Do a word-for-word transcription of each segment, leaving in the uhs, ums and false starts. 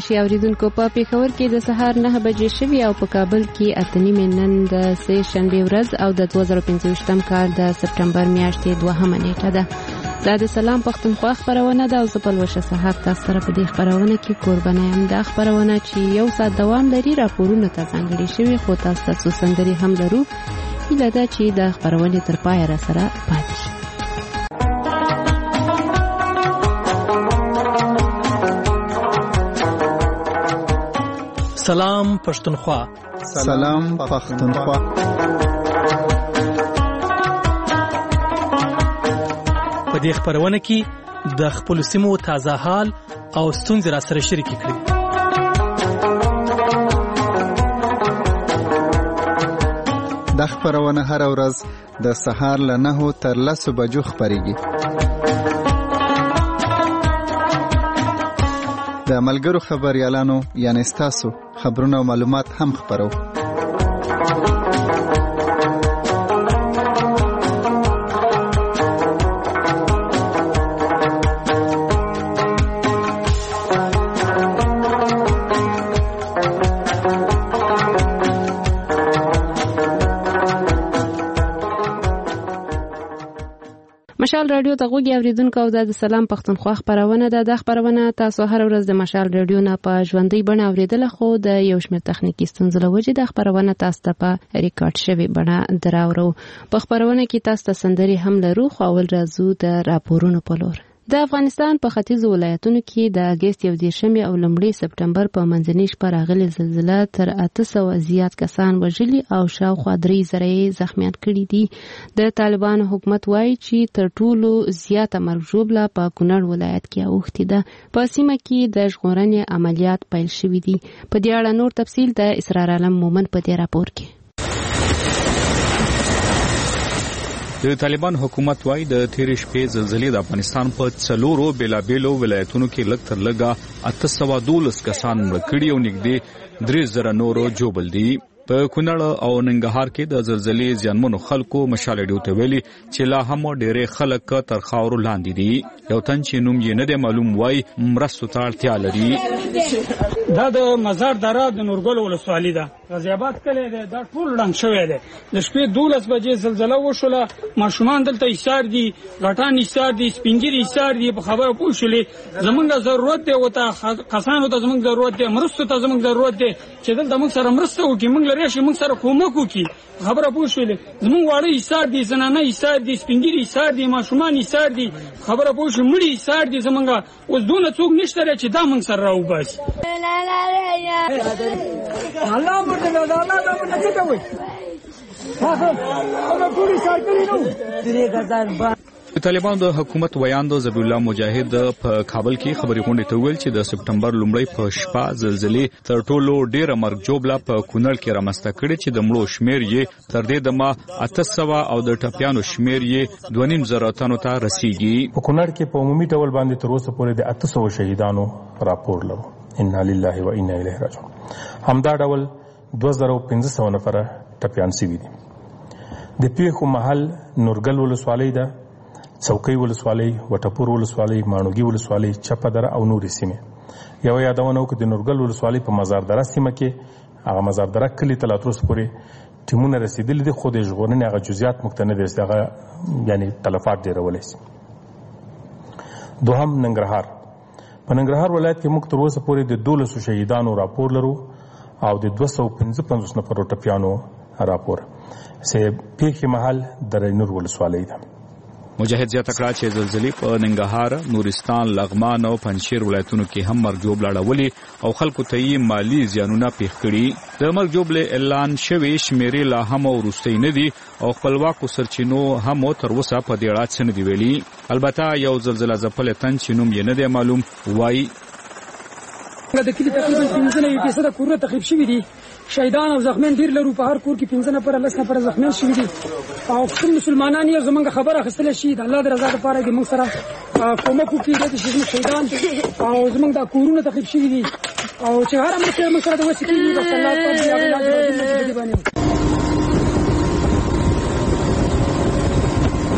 راشي اوریدونکو په پیښور کې د سهار نه بجې شوي او په کابل کې اته نیمې نن د سه شنبې ورځ او د دوه زره پنځه ویشتم کال د سپټمبر میاشتې دوهمه نیټه ده. دا د سلام پښتونخوا خپرونه ده او زه پلوشه صاحب تاسو سره په دې خپرونه کې قربانه یم. دا خپرونه چې یو ساعت دوام لري راپورونه ته ځانګړي شوي خو تاسو ته څو سندرې هم لرو. هیله ده چې د خپرونې تر پایه را سره پاتې شئ. سلام پښتونخوا. سلام پښتونخوا. په دې خپرونه کې د خپل سیمو تازه حال او ستونزې را سره شریکې کړئ. د خپرونه هر ورځ د سهار له نهو تر لسو بجو خپرېږي. د ملګرو خبريالانو یعنی ستاسو خبرونه او معلومات هم خپرو. مشال رادیو ته غوږی اوریدونکو او د سلام پښتونخوا خبرونه ده. د خبرونه تاسو هر ورځ د مشال رادیو نه په ژوندۍ بڼه اوریدل خو د یو شمېر تخنیکی ستونزو له وجې د خبرونه تاسو ته په ریکارډ شوی بڼه دراوړو. په خبرونه کې تاسو ته سندري هم لرو خو اول راځو د راپورونو په لور. د افغانستان په ختیځو ولایتونو کې د اگست یو دېرشمې او لومړۍ سپټمبر په منځنۍ شپه راغلې زلزله تر اته سوه زیات کسان وژلي او شاوخوا درې زره یې زخمیان کړي دي. د طالبانو حکومت وایي چې تر ټولو زیاته مرګ ژوبله په کونړ ولایت کې اوښتې ده. په سیمه کې د ژغورنې عملیات پیل شوي دي. په دې اړه نور تفصیل د اسرار عالم مومن په دې راپور کې. د طالبان حکومت وايي د تیرې شپې زلزلې د افغانستان په څلورو بیلابیلو ولایتونو کې لږ تر لږه اته سوه دولس کسان مړه کړي او نږدې درې زره نورو ژوبل دي. په کونړ او ننګرهار کې د زلزلې زیانمنو خلکو مشال رادیو ته ویلي چې لا هم ډېرې خلک تر خاورو لاندې دي. یو تن چې نوم یې نه دی معلوم وایي مرستو ته اړتیا لري. دا د مزار دره د نورګل ولسوالي ده. غازی آباد کلی دی. دا ټول ړنګ شوی دی. د شپې دولس بجې زلزله وشوله. ماشومان دلته ایسار دي، غټان ایسار دي، سپینګیري ایسار دي. په خبره پوه شولې زمونږ ضرورت دی ورته کسانو ته زمونږ ضرورت دی، مرستو ته زمونږ ضرورت دی چې دلته موږ سره مرسته وکړي، موږ لري شي موږ سره کومک وکړي. خبره پوه شولې زمونږ واړه ایسار دي، زنانه ایسار دي، سپینګیري ایسار دي، ماشومان ایسار دي. خبره پوه شو مړي ایسار دي. زمونږ اوس دونه څوک نشته چې دا موږ سره راوباسي. الله مرده الله دا مرده څه کوي؟ هغه هغه پولیس ساتلی نو درې غزار با. طالبان د حکومت ویاند ذبیح الله مجاهد په کابل کې خبري غونډه ته ویل چې د سپټمبر لومړی په شپه زلزلې تر ټولو ډیره مرګ ژوبله په کونړ کې رامنځته کړې چې د مړو شمیر یې تر دې دمه اته سوه او د ټپیانو شمیر یې دوه نیم زره تنو ته رسیږي. په کونړ کې په عمومي ډول باندې تر اوسه پورې د اته سوه شهیدانو راپور لرو. انا لله و انا الیه راجعون. همدا ډول دوه زره پنځه سوه نفره ټپیان شوي دي. د پیښو محل نورګل ولسوالۍ ده، څوکۍ ولسوالۍ، وټپور ولسوالۍ، ماڼوګي ولسوالۍ، چپه دره او نورې سیمې. یو یادونه وکړو د نورګل ولسوالۍ په مزار دره سیمه کې هغه مزار دره کلي ته لا تر اوسه پورې ټیمونه رسېدلي دي خو د ژغورنې هغه جزئیات موږ ته نه دي رسېدلي، هغه یعنې تلفات ډېرولی شي. دوهم ننګرهار. په ننګرهار ولایت کې موږ تر اوسه پورې د دولسو شهیدانو راپور لرو او د دوه سوه پنځه پنځوس نفرو ټپیانو راپور. سه پیښې محل دره نور ولسوالۍ ده. مجاهد زیاته کړه چې زلزلې په ننګرهار، نورستان، لغمان او پنجشیر ولایتونو کې هم مرګ ژوبله اړولې او خلکو ته یې مالي زیانونه پېښ کړي. د مرګ ژوبلې اعلان شوې شمیرې لا هم وروستۍ نه دي او خپلواکو سرچینو هم تر اوسه په دې اړه څه نه دي ویلي. البته یو زلزله ځپلی تن چې نوم یې نه دی معلوم وایي د کلي تقریبا پنځه نوي فیصده کورونه تخریب شوي دي. شهیدان او زخمیان ډېر لرو. په هر کور کې پنځه نفره لس نفره زخمیان شوي دي او کوم مسلمانان یې زموږ خبره اخیستلی شي د الله د رضا لپاره د موږ سره کومک وکړي. دلته چې زموږ شهیدان او زموږ دا کورونه تخریب شوي دي او چې هره مرسته موږ سره د وسې کېږي بس الله پاک دې هغه لاس باندې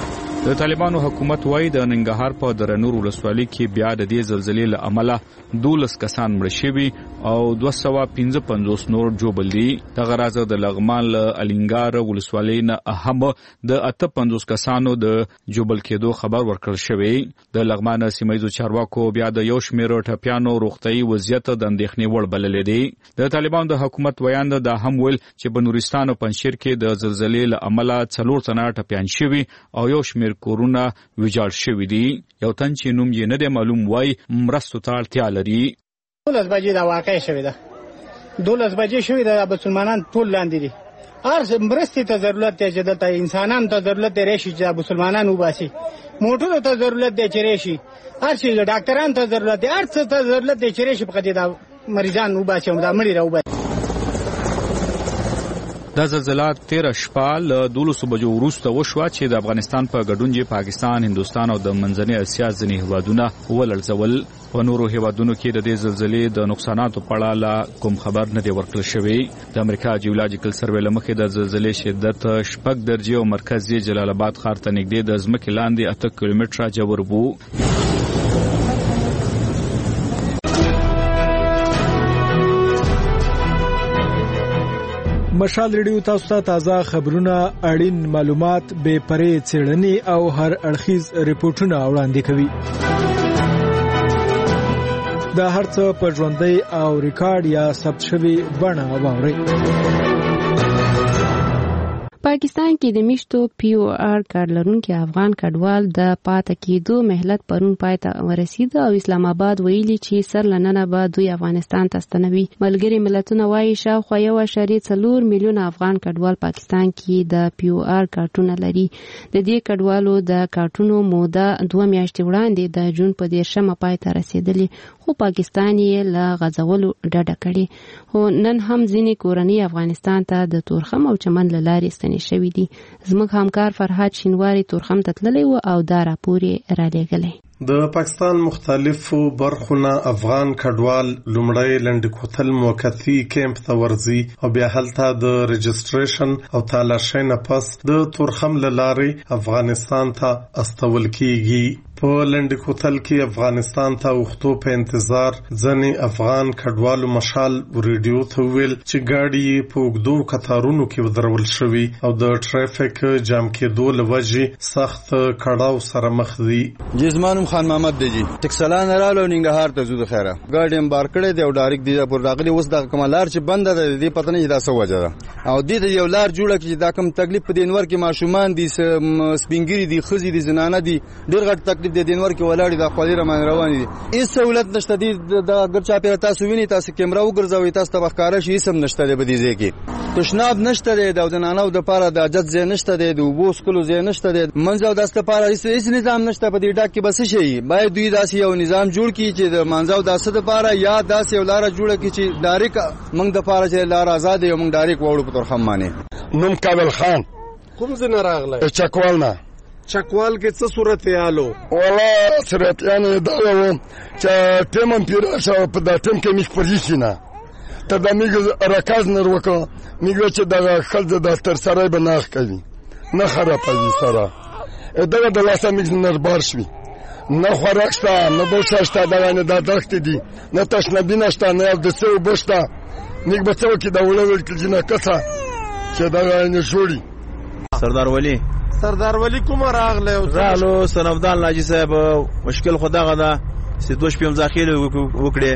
د طالبانو حکومت وایي د ننګرهار په درنور ولسوالۍ کې بیا د دې زلزلې له امله دولس کسان مړه شوي او دوه سوه پنځه پنځوس نور جوړ دي. دغه راز د لغمان له الینګار ولسوالۍ نه هم د اته پنځوس کسانو د جوړ کېدو خبر ورکړل شوی. د لغمان سیمایي چارواکو بیا د یو شمېر ټپیانو روغتیايي وضعیت د اندېښنې وړ بللی دی. د طالبانو د حکومت ویاند دا هم ویل چې په نورستان او پنجشیر کې د زلزلې له امله څلور تنه ټپیان شوي او یو شمېر کورونه ویجاړ شوي دي. یو تن چې نوم یې نه دی معلوم وایي مرستو ته اړتیا لري. دولس بجې دا واقع شوې ده. دولس بجې شوې ده. مسلمانان ټول لاندې دي. هر مرستې ته ضرورت دی چې دلته انسانانو ته ضرورت دی راشي چې مسلمانان وباسي. موټرو ته ضرورت دی چې راشي. هر شي ډاکټرانو ته ضرورت دی. هر څه ته ضرورت دی چې راشي په دې دا مریضان وباسي او دا مړي راوباسي. دا زلزلہ تیره شپه له دولسو بجو وروسته وشوه چې د افغانستان په ګډون چې پاکستان، هندوستان او د منځنۍ اسیا ځینې هیوادونه ولړزول. په نورو هیوادونو کې د دې زلزلې د نقصاناتو په اړه لا کوم خبر نه دی ورکړل شوی. د امریکا جیولوجیکل سروې له مخې د زلزلې شدت شپږ درجې او مرکز یې جلال آباد ښار ته نږدې د ځمکې لاندې اته کیلومتره ژور و. مشال ریډیو تاسو ته تازه خبرونه، اړین معلومات، بې پرې څېړنې او هر اړخیز ریپورټونه وړاندې کوي. دا هر څه په ژوندۍ او ریکارډ یا ثبت شوي بڼه واورئ. پاکستان کې د میشتو پی او آر کارت لرونکي افغان کډوال د پاتې کېدو مهلت پرون پای ته ورسید او اسلام آباد ویلي چې سر لننه به دوی افغانستان ته ستنوي. ملګري ملتونه وایي شاوخوا یو اعشاریه څلور میلیونه افغان کډوال پاکستان کې د پی او آر کارتونه لري. د دې کډوالو د کارتونو موده دوه میاشتې وړاندې د جون په دیرشمه پای ته رسېدلې، خو پاکستان یې له غځولو ډډه کړې. خو نن هم ځینې کورنۍ افغانستان ته د تورخم او چمن له لارې ستنې شوي دي. زموږ همکار فرهاد شینواری تورخم ته تللی و او دا راپور یې رالیږلی. د پاکستان مختلفو برخونه افغان کډوال لومړی لنډ کوتل موقتی کیمپ ته ورځي او بیا هلته د رجسټریشن او تالاشۍ نه پس د تورخم له لارې افغانستان ته استول کیږي. په لنډ کوتل کې افغانستان ته وختو په انتظار ځنې افغان کډوالو مشال ریډیو ته ویل چې ګاډي په اوږدو کتارونو کې ودرول شوي او د ټرافیک جام کېدو له وجې سخت کړاو سره مخ دي. جسمانم خان محمد دی جی ټکسلان رالو ننګرهار ته زو د خیره ګاډي امبار کړی دی او ډایرکټ دی پر راغلی. اوس د کمالار چې بند ده دې پته نه دا څه وجه ده او دې ته یو لار جوړه کړي. دا کوم تکلیف په دینور کې ماشومان دي، سپینګری دي، خزي دي، زنانه دي، ډېر غټ تکلیف د دینور کې ولاړ دي. خالي رمان روان دي. هیڅ سہولت نشته دي. د اگر چا پیرا تاسو ویني تاسو کیمرا وګرځوي تاسو ته ښکارا شي سم نشته دی بدی ځای کې. تشناب نشته دی. د زنانو د پاره د اجازه ځای نشته دی. د وبوس کلو ځای نشته دی. منځ او داسته پاره هیڅ نظام نشته. په دې ډاک کې بس شي باید دوی داسې یو نظام جوړ کړي چې د منځ او داسته لپاره یا داسې یو لار جوړ کړي چې ډایرک موږ د پاره چې لار آزاد یو موږ ډایرک وړو په تورخم باندې. نوم کابل خان کوم ځای نه راغلی؟ چکوال نه. چکوال کې څه صورتحالو؟ والله صورتحال دا و چې ټیم پیرا شو په دا ټیم کې میخ پرېښی نه ته دا میګ راکاز نه وکړه. میګ چې دا خلک د تر سره بناخ کوي نه خرابوي سره دا د لاسه میګ نه بار شوي نه خوراک شته نه بوسه شته. دا نه دا درخت دي نه تشنابي نشته نه د څه وبشته. میګ به څه کې دا وړل کې نه کسه چې دا نه جوړي. سردار ولی سردار ولی کوم راغله رالو سنفدان ناجی صاحب مشکل خدا غدا ستوش پم ځاخیل وکړي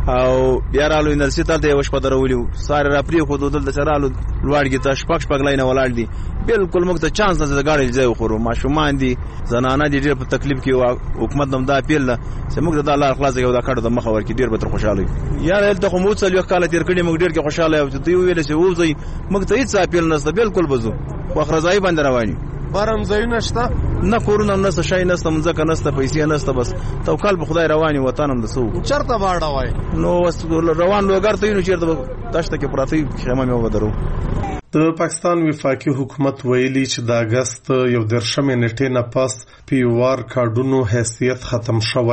او بیا رالو یونیورسيټي ته وش په درولیو ساره را پری خو دل د چرالو لوړګی ته شپږ شپږ لاینه ولاړ دي. بالکل موږ ته چانس نه زګاړي ځای خورو. ماشومان دي، زنانه دي، ډېر په تکلیف کې او حکومت نم دا پیل ده چې موږ د الله خلاص یو دا کړه د مخه ورکی ډېر به تر خوشاله یار هلته خو مو څل یو کال تیر کړي موږ ډېر کې خوشاله یو. دوی ویل چې وځي موږ ته هیڅ اپیل نشته. بالکل بزو خو خرزای باندې رواني بارم ځایونه شته نه، کورونه نشته، شای نشته، مځکه نشته، پیسې نشته، بس توکل په خدای رواني وطن هم د سو چرته باړه وای نو روان لوګر ته نو چیرته داشته کې پراتی خیمه مې ودرو. د پاکستان وفاقي حکومت ویلي چې د اگست یو درشمې نیټې نه پس پی او آر کارډونو حیثیت ختم شوی.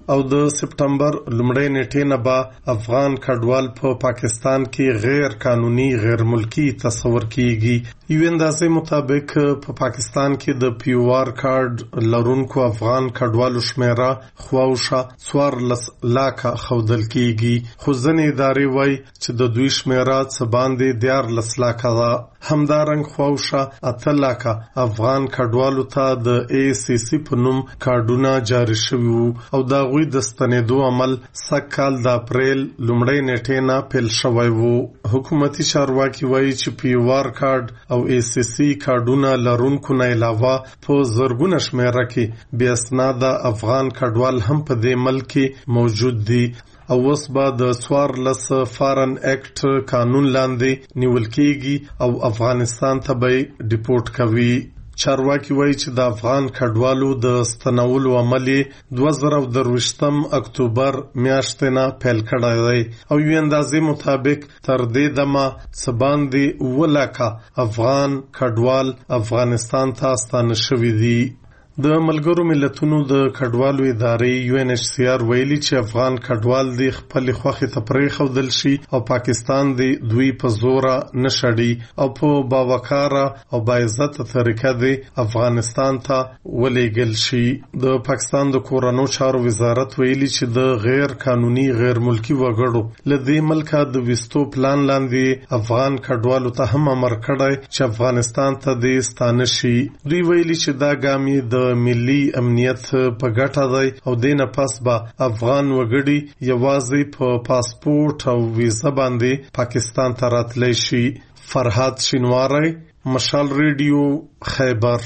او د سپټمبر لومړۍ نیټې نه به افغان کډوال په پاکستان کې غیر قانوني غیر ملکی تصور کیږي. یو اندازې مطابق په پاکستان کې د پی او آر کارت لرونکو افغان کډوالو شمیره خواوشا څوارلس لاکه ښودل کیږي، خو ځینې ادارې وایي چې د دوی شمیره څه باندې دیارلس لاکه ده. همدارنګ خواوشا اته لاکه افغان کډوالو ته د ای سی سی په نوم کارډونه جاری شوي وو او د هغوی د ستنېدو عمل سږ کال د اپریل لومړۍ نیټې نه پیل شوی وو. حکومتي چارواکي وایي چې پی او آر کارډ او ای سی سی کارډونه لرونکو نه علاوه په زرګونه شمیره کې بې اسناده افغان کډوال هم په دې ملک کې موجود دي او اوس به د څوارلس فارن اکټ قانون لاندې نیول کیږي او افغانستان ته به ډیپورټ کوي. چارواکي وایي چې د افغان کډوالو د ستنولو عمل دوه زره درویشتم اکتوبر میاشتې نه پیل کړی دی او یو اندازې مطابق تر دې دمه څه باندې اووه لاکه افغان کډوال افغانستان ته ستانه شوي دي. د ملګرو ملتونو د کډوالو ادارې یو ان ایچ سی آر ویلي چې افغان کډوال د خپل خوخي ته پرېښودل شي او پاکستان د دوی په زور نه شړي او په باوقاره او باعزت طریقه د افغانستان ته ولېږل شي. د پاکستان د کورونو چارو وزارت ویلي چې د غیر قانوني غیر ملکی وګړو له دې ملکه د وستو پلان لاندې افغان کډوالو ته هم امر کړی چې افغانستان ته د ستانه شي. دوی ویلي چې دا ګامي د ملي امنیت په ګټه دی او دینه پس به افغان وګړي یوازې په پاسپورت او ویزا باندې پاکستان ته راتلی شي. فرهاد شینواری، مشال ریډیو، خیبر.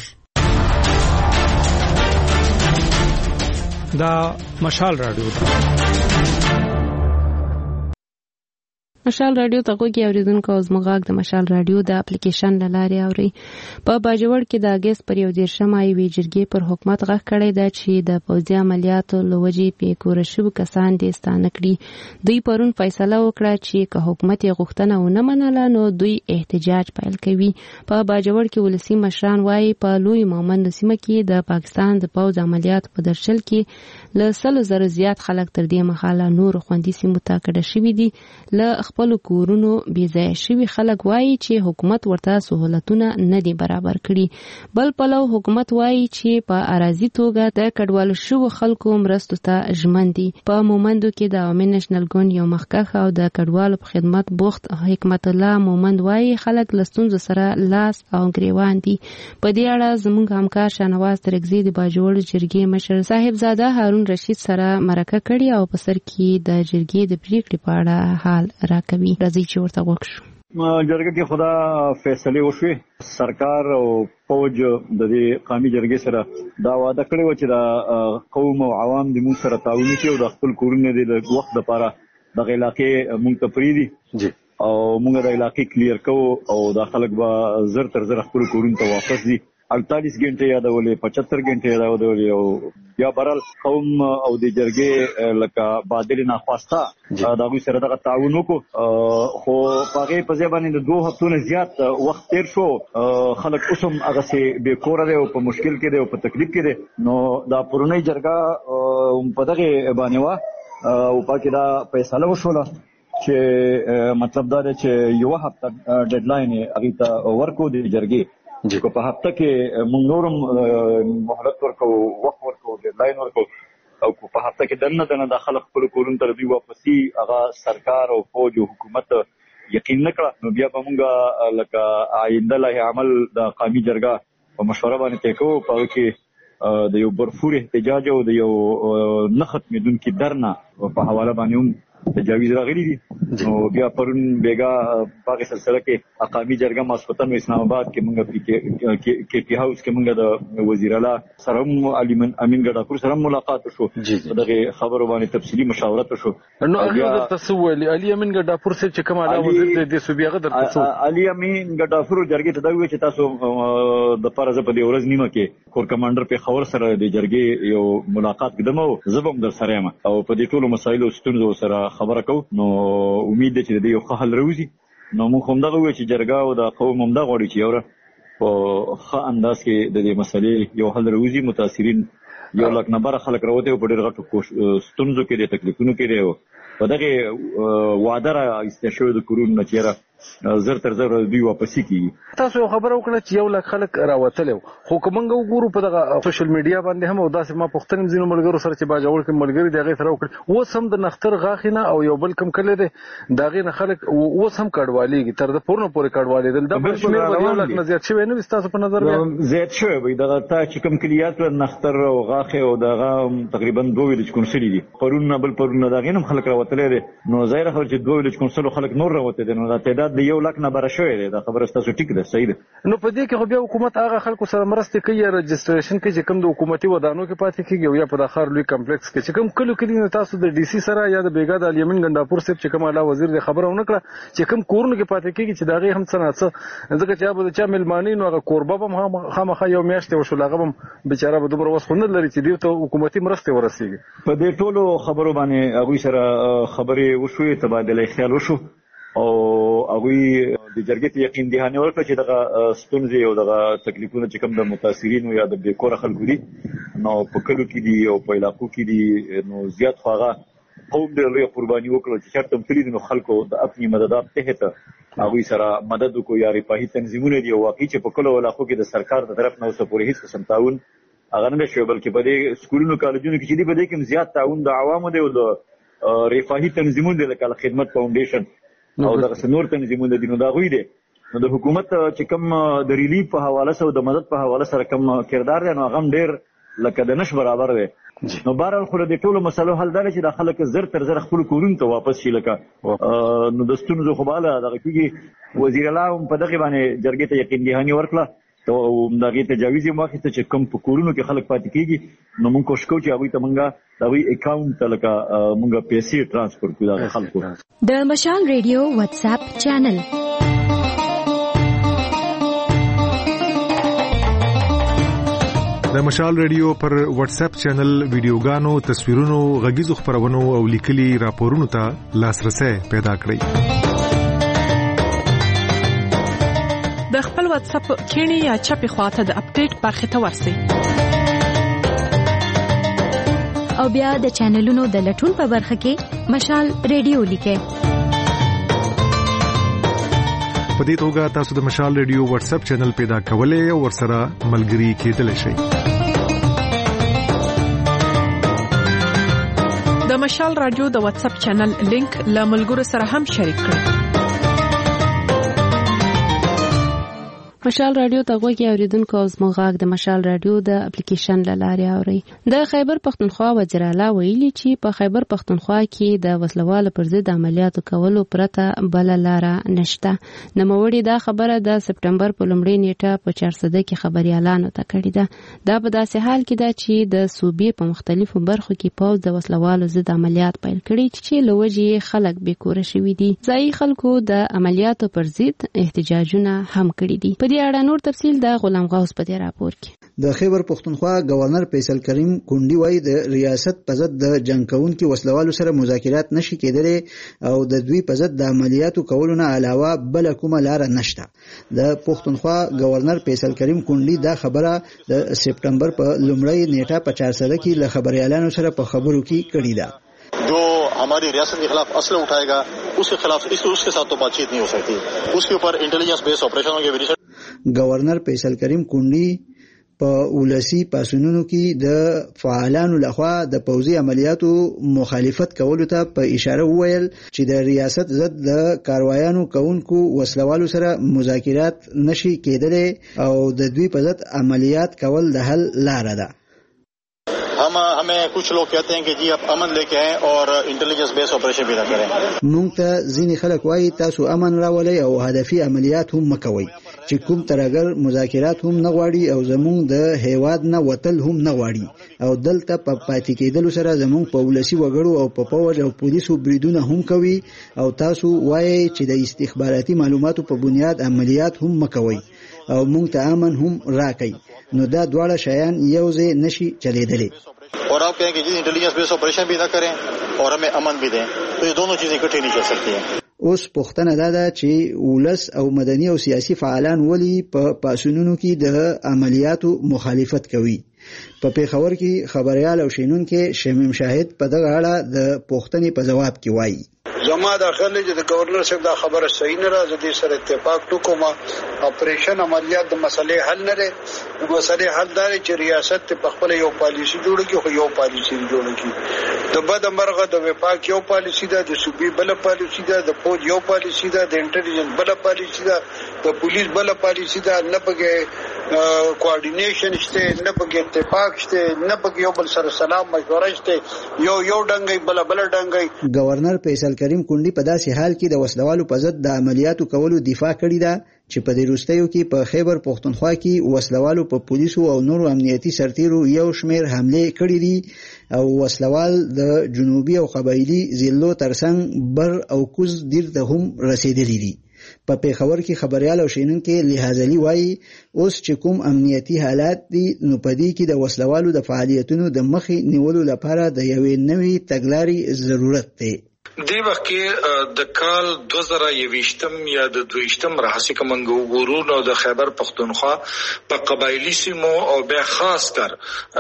دا مشال رادیو مشال رادیو ته غوږی اوریدونکو او زموږ غږ د مشال رادیو د اپلیکیشن له لارې اوري. په باجوړ کې د اګست پر یو دېرشمه یوې جرګې پر حکومت غږ کړی ده چې د پوځي عملیاتو له وجې پې کوره شوي کسان دې ستانه کړي. دوی پرون فیصله وکړه چې که حکومت یې غوښتنه ونه منله نو دوی احتجاج پیل کوي. په باجوړ کې ولسي مشران وایي په لوی مومند سیمه کې د پاکستان د پوځ عملیاتو په درشل کې له سلو زرو زیات خلک تر دې مهاله نورو خوندي سیمو ته کډه شوي دي. له خپل کورونو بې ځایه شوي خلک وایي چې حکومت ورته سهولتونه نه دي برابر کړي. بل پلو حکومت وایي چې په اراضي توګه د کډوالو شوو خلکو مرستو ته ژمن دي. په مومندو کې د عوامي نېشنل ګوند یو مخکښ او د کډوالو په خدمت بوخت حکمت الله مومند وایي خلک له ستونزو سره لاس او ګریوان دي. په دې اړه زموږ همکار شاهنواز ترکزي د باجوړ جرګې مشر صاحبزاده هارون رشید سره مرکه کړې او په سر کې د جرګې د پریکړې په اړه حال راکوي. راځي چې ورته وکړو. جرګه کې خدا فیصله وشوي. سرکار او فوج د دې قومي جرګې سره دا وعده کړې و چې د قوم او عوام د موږ سره تعاون کوي او د خپل کورونه د وخت لپاره د علاقې موږ ته پریدي او موږ د علاقې کلیر کوو او د خلک به زر تر زر خپل کورونه ته واپس دي. اړتالیس غنټې یادولې، پچهتر غنټې یادولې او یا برال قوم او د جرګې لکه بادل ناخواسته دا غوي سره دغه تعاون وکړو. خو هغه په ځای باندې د دوه هفتو نه زیات وخت تیر شو. خلک اوسم هغه سي بے کور دي او په مشکل کې دي او په تکلیف کې دي. نو دا پرونی جرګه په دغه باندې وا او پکې دا فیصله وشوله چې مطلب دا دی چې یو هفته ډیډلاین هغه ته ورکو د جرګې چې په هفته کې موږ نورم مهلت ورکو، وخت ورکو، ډیډلاین ورکو او په هفته کې دنه دنه د خلک خپل کورونو ته دوی واپسي هغه سرکار او فوج او حکومت یقین نکړه. نو بیا به موږ لکه آینده له عمل د قومي جرګه په مشوره باندې طے کوو. په هغه کې د یو برفور احتجاج او د یو نه ختمېدونکي درنه په حواله باندې هم تجاویز راغلي دي. نو بیا پرون بیګا په سلسله کې قومي جرګه ماسختن اسلام آباد کې موږ کې پی هاوس کې موږ د وزیر اعلی سره علي امین ګډاپور سره ملاقات وشو. دغه خبرو باندې تفصیلی مشاورت وشو. نو هغه تاسو ویلي علي امین ګډاپور سره چې کوم اعلی وزیر د صوبې غدر تاسو علي امین ګډاپور جرګې ته دا وی چې تاسو د فرض په دې ورځ نیمه کې کور کمانډر په خبر سره د جرګې یو ملاقات قدمو زبم در سره ما او په دې ټولو مسایلو ستونزو سره خبره کو. نو امید ده چې د یو ښه حل راوځي. نو موږ هم دغه وایو چې جرګه او د قوم هم دغه غواړي چې یوره په ښه انداز کې د دې مسلې یو حل راوځي. متاثرین یو لک نمبر خلک راوته په ډېر غټو ستونزو کې دي تکلیفونو کې دي په دغه وعده را استشهاد د کورونا چیرې زر تر زر دوی واپسی کیږي. تاسو خبر وکړه چې یو لک خلک راوتل خو کومنګ وګورو په دغه سوشل میډیا باندې هم او داسې ما پښتنم زینو ملګرو سره چې باجوړ کې ملګری دغه سره وکړ اوس هم د نختر غاخینه او یو بل کم کله دي دغه نه خلک اوس هم کډوالېږي تر د پورنه پورې کډوالېدل د بل شمیر یو لک نه زیات شوی نه تاسو په نظر کې زیات شوی وي دغه تا چې کم کلیات نختر او غاخه او دغه تقریبا دوه ویل کونسل دي پرونه بل پرونه دغه هم خلک راوتل دي نو ظاهر خو چې دوه ویل کونسل خلک نور راوته دي نو د تعداد د یو لک نه بره شوی دی دا خبره تاسو ټیک ده صحیح ده. نو په دې کې خو بیا حکومت هغه خلکو سره مرسته کوي رجسټریشن کې چې کوم د حکومتي ودانو کې پاتې کیږي یا په داخل لوی کمپلیکس کې چې کوم کلو کې تاسو د ډي سي سره یا د بیګا د الیمن ګنداپور صاحب چې کوم اعلی وزیر د خبره ونکړه چې کوم کورونه کې پاتې کیږي چې داغه هم څنګه ځکه چې ابو د چا ملمانی نو هغه کوربه هم خامخا یو میاشت وشو هغه هم بیچاره به دومره وسخونه لري چې دیو ته حکومتي مرسته ورسیږي. په دې ټولو خبرو باندې هغه سره خبرې وشوې تبادله خیال وشو او هغه د جرګې ته یقین دهانه ورکړه چې دغه ستونزې او دغه تکلیفونه چې کوم د متاثرین یا د بیکور خلکو دي نو په کلو کې دي او په علاقو کې دي نو زیات خواغه قوم د لوی قرباني وکړو چې چرته تللی نو خلکو د خپل مددات ته ته هغه سره مدد کو یا ریپاهي تنظیمونه دي او واقعي چې په کلو علاقو کې د سرکار د طرف نه اوسه پورې هیڅ قسم تعاون هغه نه شوی بلکې په دې سکولونو کالجونو کې چې دی په دې کې زیات تعاون د عوامو دی او د ریپاهي تنظیمونو د لکه خدمت فاونډیشن او دغه نور تنظیمونه دي نو دا غوي دي نو د حکومت چې کوم د ریلیف په حواله سره او د مدد په حواله سره کوم کردار دی نو هغه ډېر لکه د نش برابر دی نو بهرحال خو د ټولو مسلو حل دی چې د خلک زر تر زر خپل کورونو ته واپس شي لکه نو د ستونزو خو بالا دغه کېږي وزیر اعلی په دغه باندې جرګې ته یقین دهاني ورکړه او دغه تجاویز یې واخیسته چې کوم په کورونو کې خلک پاتې کېږي نو موږ کوشش کوو چې هغوی ته موږ د هغوی اکاونټ ته لکه موږ پیسې ټرانسفر کړو دغه خلکو. د مشال ریډیو واتساپ چینل د مشال ریډیو پر واتس اپ چینل ویډیوګانو تصویرونو غږیزو خبرونو او لیکلي راپورونو ته لاسرسي پیدا کړئ. د خپل واتس اپ کینی یا چپی خواته د اپډیټ برخه ته ورسئ او بیا د چینلونو د لټون په برخه کې مشال ریډیو لیکئ. په دې توګه تاسو د مشال ریډیو واتس اپ چینل پیدا کولای او ورسره ملګري کېدلی شئ. د مشال رادیو د واتس اپ چینل لینک له ملګرو سره هم شریک کړئ. مشال رادیو ته غوږی اوریدونکو او زموږ غږ د مشال رادیو د اپلیکیشن له لارې اوري. د خیبر پښتونخوا وزیر اعلی ویلي چې په خیبر پښتونخوا کې د وسلوالو پر ضد عملیاتو کولو پرته بل لار نشته. نوموړي دا خبره د سپټمبر په لومړۍ نیټه په چارسده کې خبريالانو ته کړې ده. دا په داسې حال کې ده چې د صوبې په مختلفو برخو کې پوځ د وسلوالو ضد عملیات پیل کړي چې له وجې خلک بیکوره شوي دي. ځایي خلکو د عملیاتو پر ضد احتجاجونه هم کړي دي. په دې اړه نور تفصیل د غلام غوث په دې راپور کې. د خیبر پښتونخوا گورنر فیصل کریم کونډي وایي د ریاست په ضد د جنگ کوونکو وسلوالو سره مذاکرات نشي کېدلی او د دوی په ضد د عملیاتو کولو نه علاوه بل کومه لار نشته. د پښتونخوا گورنر فیصل کریم کونډي دا خبره د سپټمبر په لومړۍ نیټه په چارسده کې له خبريالانو سره په خبرو کې کړې ده. जो हमारी रियासत के खिलाफ असले उठाएगा उसके खिलाफ इस उसके साथ तो बातचीत नहीं हो सकती. उसके ऊपर इंटेलिजेंस बेस्ड ऑपरेशनों के गवर्नर फैसल करीम कुंडी په ولسی پاسونونو کې د فعالانو لخوا د پوځي عملیاتو مخالفت کولو ته په اشاره وویل چې د ریاست ضد د کاروایانو کوونکو وسلوالو سره مذاکرات نشي کېدلی او د دوی په ضد عملیات کول د حل لار ده. हम हमें कुछ लोग कहते हैं कि जी आप अमन लेके आएं और इंटेलिजेंस बेस्ड ऑपरेशन भी ना करें. مونږ ته ځینې خلک وایي تاسو امن راولئ او هدفي عملیات هم مکوئ چې کوم ترګر مذاکرات هم نه غواړي او زموږ د هیواد نه وتل هم نه غواړي او دلته په پاتې کېدلو سره زموږ په ولسی وګړو او په پوځ او پولیسو بریدونه هم کوي او تاسو وایي چې د استخباراتي معلوماتو په بنیاد عملیات هم مکوئ او مونږ ته امن هم راکړئ. نو دا دواړه شیان یو ځای نشي چلیدلی. और आप कहें कि जी इंटेलिजेंस बेस्ड ऑपरेशन भी ना करें और हमें अमन भी दें तो ये दोनों चीजें इकट्ठी नहीं चल सकती हैं. اوس پوښتنه دا ده چې ولس او مدني او سیاسي فعالان ولی په پاسونونو کې د عملیاتو مخالفت کوي په پیښور کې خبريال او شینونکو شمیم شاهد په دغه اړه د پوښتنې په جواب کې وایي زما داخله چې د گورنر صاحب دا خبره صحیح نه راځي د سره اتفاق وکوم اپریشن عملیات د مسلې حل نه لري د مسلې حل دار چې ریاست په خپل یو پالیسی جوړ کړي خو یو پالیسی جوړ کړي د بد مرغه د وفاق یو پالیسی ده د صوبې بل پالیسی ده د فوج یو پالیسی ده د انټيليجنس بل پالیسی ده د پولیس بل پالیسی ده نه پکې کوارډینیشن شته نه پکې اتفاق شته نه پکې یو بل سره سلام مشوره شته یو یو ډنګي بل بل ډنګي گورنر فیصل کریم کونډي په داسې حال کې د وسلوالو په ضد د عملیاتو کولو دفاع کړې ده چې په دې وروستیو کې په خیبر پښتونخوا کې وسلوالو په پولیسو او نورو امنیتي سرتیرو یو شمېر حمله کړې دي او وسلوال د جنوبي او قبایلی ضلعو ترڅنګ بر او کوز دیر ته هم رسیدلي دي. په پیښور کې خبريال او شینونکو لحاظلی وایي اوس چې کوم امنیتي حالات دي نو په دې کې د وسلوالو د فعالیتونو د مخې نیولو لپاره د یوې نوې تګلارې ضرورت دی. دی وخت کې د کال دو زره یویشتم یا د دویشتم راهسي کومنګ وګورو نو د خیبر پښتونخوا په قبایلی سیمو او به خاص کر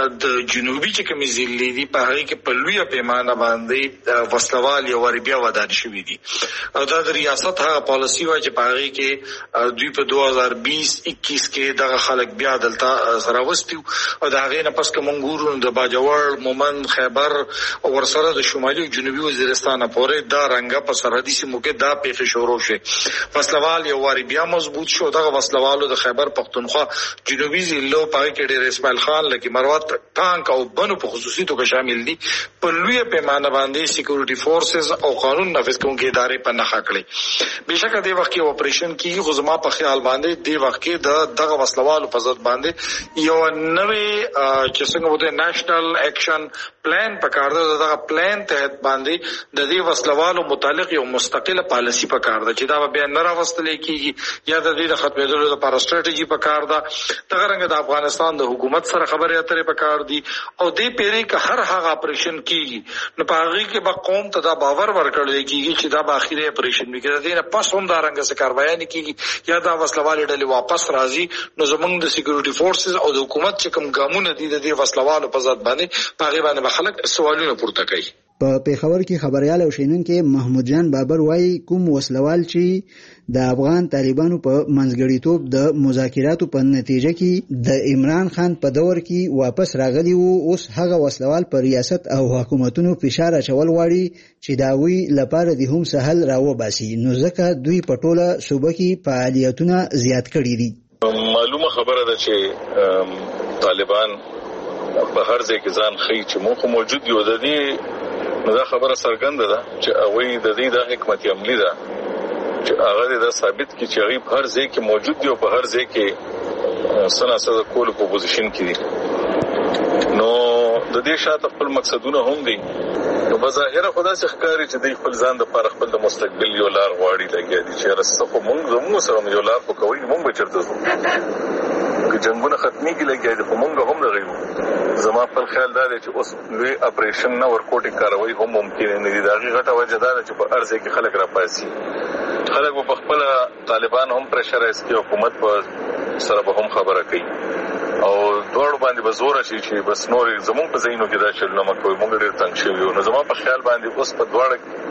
د جنوبي چې کومې ضلع دي په هغه کې په لویه پیمانه باندې وسلوال یو ور بیا ودان شوي دي او دا د ریاست هغه پالیسی و چې په هغه کې دوی په دو هزار بیس اکیس کې دغه خلک بیا دلته سره وستیو او د هغه نه پس کومنګ وګورو د باجوړ مومند خیبر او ورسره د شمالي او جنوبي وزیرستان په دا رنګه په سرحدي سیمو کې دا پیښې شروع شوه وسلوال یو واری بیا مضبوط شو دغه وسلوالو د خیبر پښتونخوا جنوبي ضلعو په کې ډېر اسماعیل خان لکه مروت ټانک او بنو په خصوصي توګه شامل دي په لوی پیمانه باندې سکیورټي فورسز او قانون نافذ کوونکي ادارې په نخښه کړې بهشکه د وخت کې اپریشن کیږي خو زما په خیال باندې د وخت کې د دغه وسلوالو په ضد باندې یو نوې چې څنګه وته نېشنل اکشن پلان په کار ده دغه پلان ته باندې د دې وسلوالو متعلق یو مستقله پالیسی په کار ده چې دا به نه راوستل کیږي یا د دې د ختمېدلو لپاره ستراتیژي په کار ده دغه رنګ د افغانستان د حکومت سره خبرې اترې په کار دي او دې پیری که هر هغه اپریشن کیږي نو په هغه کې به قوم ته دا باور ورکړل کیږي چې دا به اخیری اپریشن وکړي دا نه پس هم دا رنګ څه کاروایی نه کیږي یا دا وسلوالې ډلې واپس راځي نو زمونږ د سکیورټي فورسز او د حکومت چې کوم ګامونه دي د دې وسلوالو په ضد باندې په هغه باندې خلک سوالونه پورته کوي. په پیښور کې خبريال او شینونکو محمود جان بابر وایي کوم وسلوال چې د افغان طالبانو په منځګړیتوب د مذاکراتو په نتیجه کې د عمران خان په دور کې واپس راغلي وو اوس هغه وسلوال په ریاست او حکومتونو فشار اچول غواړي چې داوی لپاره د هم سهل راوباسي نو ځکه دوی په ټوله صوبه کې فعالیتونه زیات کړي دي. معلومه خبره ده چې طالبان په هر ځای کې ځان خي چې مو موجود یو د دې نو دا خبره څرګنده ده چې هغه د دې د حکمت عملی ده چې هغه دا ثابت کړي چې هغه په هر ځای کې موجود دی او په هر ځای کې سناسه کول په پوزیشن کې دي نو د دې شاته خپل مقصدونه هم دي نو بظاهر خدا څخه ښکاري چې د خپل ځان لپاره خپل د مستقبل یو لار غواړي لګیا دي چې رسخه مونږ زموږ سره یو لار په کوي مونږ به چرته ځو که جنگونه ختمي کې لګیا دي خو مونږ هم لغیو زما په خیال دا دی چې اوس لوی اپریشن نه ورکوټي کاروي هم ممکن نه دي دا غټه وجه ده چې په ارزه کې خلک را پاسي خلک په خپل طالبان هم پرشرایز کوي حکومت په سره به هم خبره کوي او دوړ باندې به زور شي چې بس نور زمون په زینو کې دا شل نه مکوي مونږ ډیر تنګ شوی نو زما په خیال باندې اوس په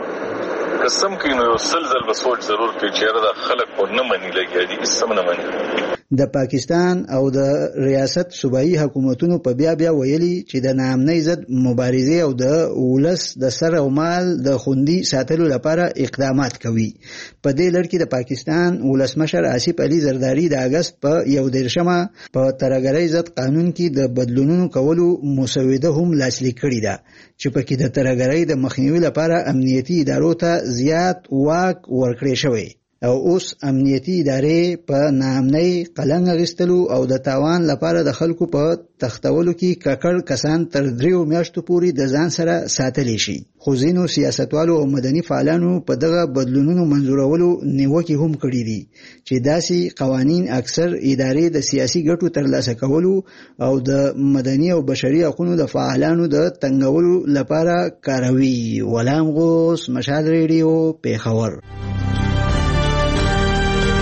دوړ قسم کې نو سلزل به سوچ ضرور کوي چې دا خلک په نه مني لګي دي اسم نه مني. د پاکستان او د ریاست صوبایي حکومتونو په بیا بیا ویلي چې د ناامنۍ ضد مبارزه او د ولس د سر او مال د خوندي ساتلو لپاره اقدامات کوي. په دې لړ کې د پاکستان ولسمشر آصف علي زرداری د اگست په یو دیرشمه په ترهګرۍ ضد قانون کې د بدلونونو کولو مسوده هم لاسلیک کړې ده چې په کې د ترهګرۍ د مخنیوي لپاره امنیتي ادارو ته زیات واک ورکړی شوی او اوس امنیتي ادارې په ناامنۍ قلم اخیستلو او د تاوان لپاره د خلکو په تختولو کې ککړ کسان تر دریو میاشتو پورې د ځان سره ساتلی شي. خو ځینو سیاستوالو او مدني فعالانو په دغه بدلونونو منظورولو نیوکې هم کړي دي چې داسې قوانین اکثر ادارې د سیاسي ګټو ترلاسه کولو او د مدني او بشري حقوقو د فعالانو د تنګولو لپاره کاروي. غلام غوث، مشال ریډیو، پیښور.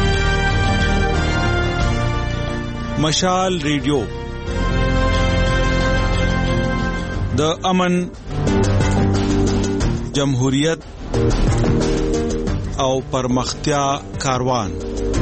مشال ریډیو د امن، جمهوریت او پرمختیا کاروان.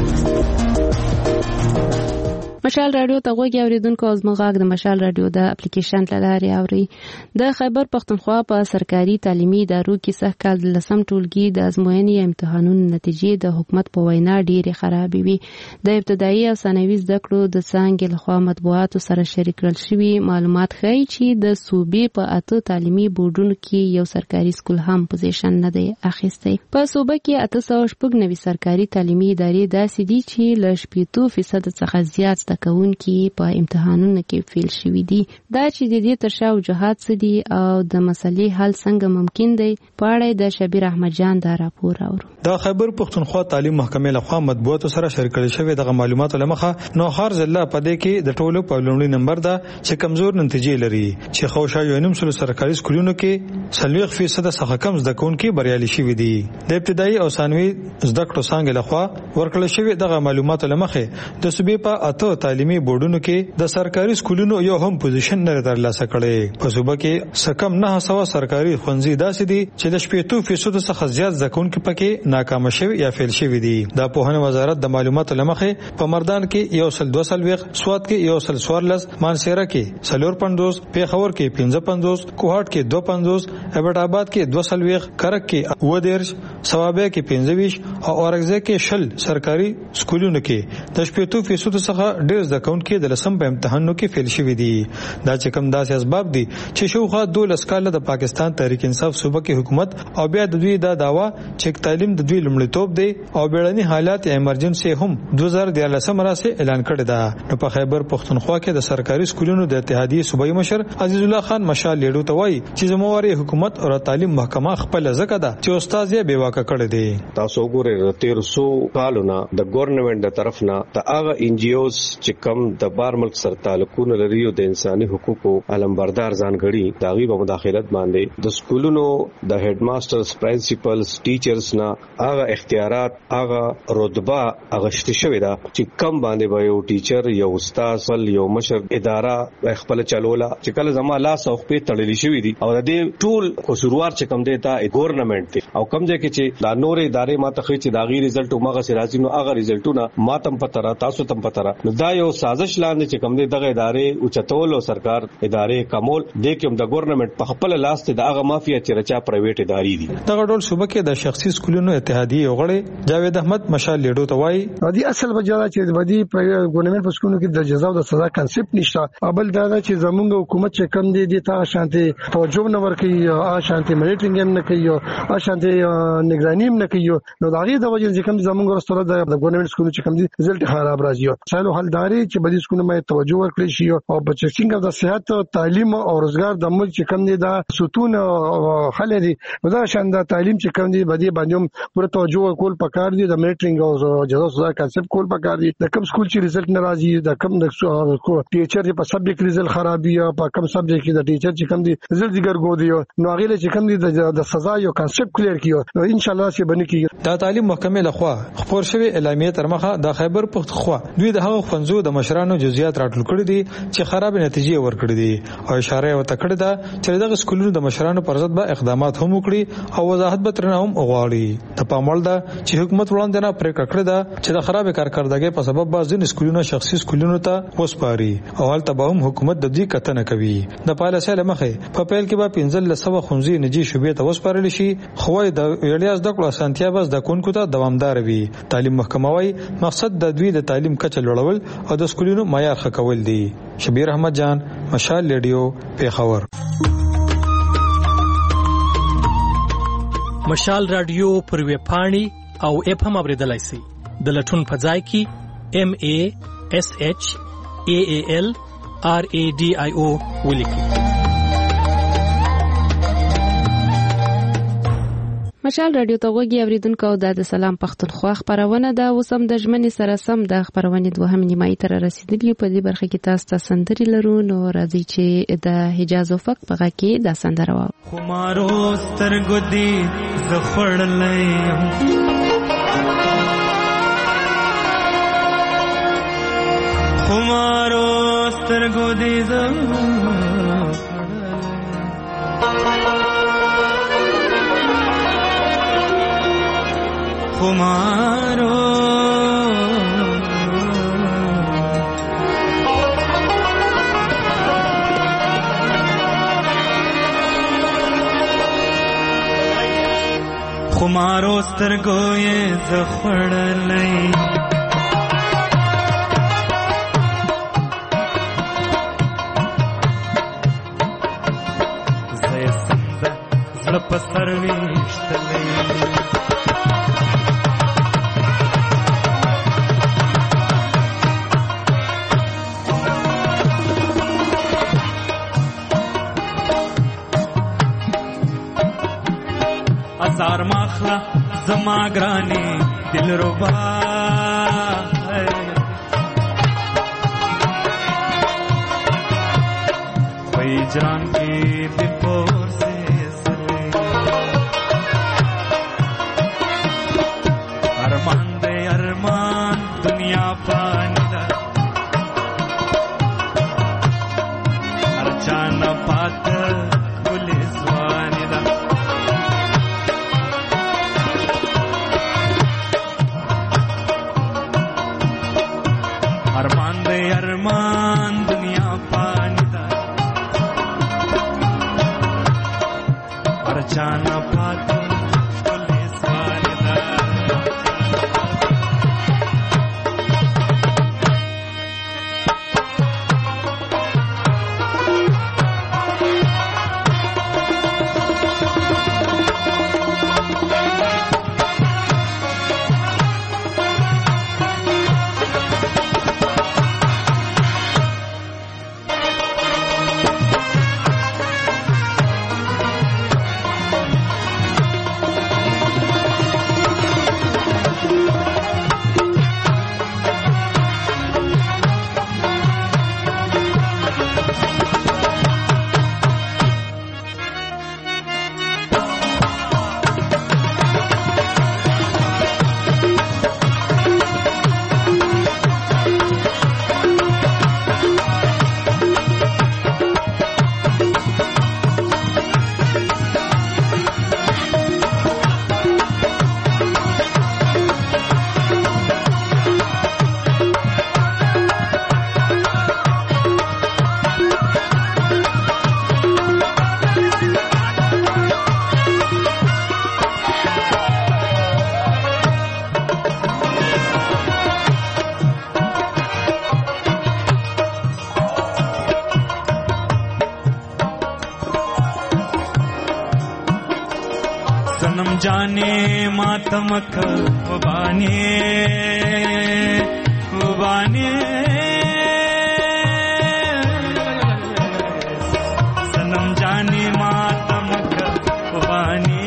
مشال رادیو ته غوږی اوریدونکو او زموږ غږ د مشال رادیو د اپلیکیشن له لارې اوري. د خیبر پښتونخوا په سرکاري تعلیمي ادارو کې سږ کال د لسم ټولګي د ازموینې امتحانونو نتیجې د حکومت په وینا ډېرې خرابې وي. د ابتدایي او ثانوي زده کړو د څانګې لخوا مطبوعاتو سره شریک کړل شوي معلومات ښیي چې د صوبې په اته تعلیمي بورډونو کې یو سرکاري سکول هم پوزیشن نه دی اخیستی. په صوبه کې اته سوه شپږ نوي سرکاري تعلیمي ادارې داسې دي چې له شپېتو فیصد څخه زیات کوونکي په امتحانونو کې فیل شوي دي. دا چې د دې تر شا وجوهات څه دي او د مسلې حل څنګه ممکن دی، په اړه د شبیر احمد جان دا راپور اورو. د خیبر پښتونخوا تعلیم محکمې لخوا مطبوعاتو سره شریک کړل شوی دغه معلوماتو لمخه نوخار ضلع په دې کې د ټولو په لومړي نمبر ده چې کمزور نتیجې لري، چې خوشا یو نیم سلو سرکاري سکولونو کې څلوېښت فیصد څخه کم زده کوونکي بریالي شوي دي. د ابتدایي او ثانوي زده کړو څانګې لخوا ورکړل شوی دغه معلوماتو لمخه د صوبې په اته تعلیمي بورډونو کې د سرکاري سکولونو یو هم پوزیشن نه ترلاسه کړي. په صوبه کې سکم نه سوه سرکاري ښوونځي داسې دي چې د شپېتو فیصد څخه زیات زده کوونکي پکې ناکام شوي یا فیل شوي دي. د پوهنې وزارت د معلوماتو لمخې په مردان کې یو سل دوه څلوېښت، سوات کې یو سل څوارلس، مانسهره کې څلور پنځوس، پیښور کې پنځه پنځوس، کوهاټ کې دوه پنځوس، ابټ آباد کې دوه څلوېښت، کرک کې اووه دېرش، صوابۍ کې پنځه ویشت او اورکزۍ کې شل سرکاري سکولونو کې د شپېتو فیصد څخه ډېر زده کوونکي د لسم په امتحانونو کې فیل شوي دي. دا چې کوم داسې اسباب دي چې شاوخوا دولس کاله د پاکستان تحریک انصاف صوبه کې حکومت او بیا د دوی دا داوا چې تعلیم د دوی لومړیتوب دی او بیړني حالات یا ایمرجنسي هم دوه زره دیارلسم راځي اعلان کړی ده. نو په خیبر پښتونخوا کې د سرکاري سکولونو د اتحادیې صوبایي مشر عزیز الله خان مشال لیډو ته وایي چې زموږ حکومت او تعلیم محکمه خپل ځکه ده چې استاد یې بیواکه کړی دی. تاسو ګورئ تیر سو کالونه د ګورنمنت د طرف نه د هغه ان جی اوز چې کم د بار ملک سره تعلقونه لري او د انساني حقوقو علمبردار ځانګړي داغي په مداخلت باندې د سکولونو د هډ ماسترز، پرنسپلز، ټیچرز نه هغه اختیارات، هغه رتبه اغشت شوی دا چې کم باندې به یو ټیچر، یو استاد، ول یو مشر اداره خپل چلولا چې کله زما لاس او خپې تړلې شوی دي او د دې ټول قصوروار چې کم دی تا ګورنمنت دی او کم ځکه چې دا نورې ادارې ماته خې چې داغي رزلټ او مغه سرازي نو هغه رزلټونه ماتم پتره تاسو تم پتره نو دا یو سازش لاندې چې کوم دي دغه ادارې او چتول او سرکار ادارې کمول د کوم د ګورنمنت په خپل لاس ته دغه مافیا چې رچا پرایویټ ادارې دي. دغه ډول صوبه کې د شخصي سکولونو اتحادیې غړي جاوید احمد مشال لیډو ته وایي د اصل وجه چې د بدی په ګورنمنت په سکولونو کې د جزا او د سزا کنسپټ نشته. ابل دا چې زمونږ حکومت چې کم دي د تا شانتي توجه نه ورکي او شانتي مانیټرینګ هم نه کوي او شانتي نگرانی هم نه کوي. نو دا غي د وجه چې کم زمونږ ورسره د ګورنمنت سکولونو چې کم دي رزلټ خراب راځي. سالو حلداري چې بدی سکولونو مې توجه ورکړي شي او بچینګ د صحت، تعلیم او روزګار د ملک چې کم دي دا ستون خل دي دا شان د تعلیم چې کم دي بدی باندې پوره توجه ورکول پکار دي. د مانیټرینګ او جزا سزا کنسپټ کول پکار دي. د کم سکول چې رزلټ ناراضي، د کم د ټیچر په سبجیکټ رزلټ خرابي یا په کم سبجیکټ کې د ټیچر چې کم دي رزلټ ګرګو دي نو هغه چې کم دي د سزا یو کنسپټ کلیر کیو نو ان شاء الله چې بنې کیږي. د تعلیم محکمې لخوا خبر شوی اعلامیه تر مخه د خیبر پښتونخوا دوی د هغه خنزو د مشرانو جزئیات راټول کړي دي چې خراب نتیجې ورکړي دي او اشاره وته کړې ده چې دغه سکولونو د مشرانو پر ضد به اقدامات هم وکړي او وضاحت به ترنه هم وغواړي. د پاموړ ده چې حکومت وړاندې نه پرې کړې ده چې د خراب کارکړدګۍ په سبب بعض سکولونو شخصي سکولونو ته وسپاري او حالت به هم حکومت د دې کتنه کوي. د پالیسۍ لمخې په پیل کې به پنځل لسو خنزي نجی شوبې ته وسپارل شي خو د ویډیاز د کړه سانتیا بس د کونکو ته دوامدار وي. تعلیم محکمه وايي مقصد د دوی د تعلیم کچه لوړول او د سکولونو معیار ښه کول دي. شبیر احمد جان، مشال ریډیو، پیښور. مشال رادیو پر ویب پاڼې او اپ هم اوریدلای شئ. د لټون په ځای کې ام ا اس اچ ا ا ال ار ا ډي آی او ولیکئ. مشال رادیو ته غوږی اوریدونکو د سلام پښتونخوا خبرونه ده. اوس هم د ژمنې سره سم د خبرونې دوهم نیمایي تر رسیدلی په دې برخه کې تاسو ته سندري لرو. نو راځي چې د حجاز افق په غږ کې د سندره واو. خمارو سترګو دی زخړلې خمارو سترګو دی زخړلې خمارو خمارو سترګو یې زخړلې زې څنګه زړه په سر وشتلې ازار ماخلا زما گرانی دل ربا پیجران کی دل پور سے سلے ارمان دے ارمان دنیا پانی دا ارچانا پات پولیس وانی دا ارمان دے ارمان دنیا پانی دا ارچانا پات پولیس وانی دا सनम जाने मातमक उबाने उबाने सनम जाने मातमक उबाने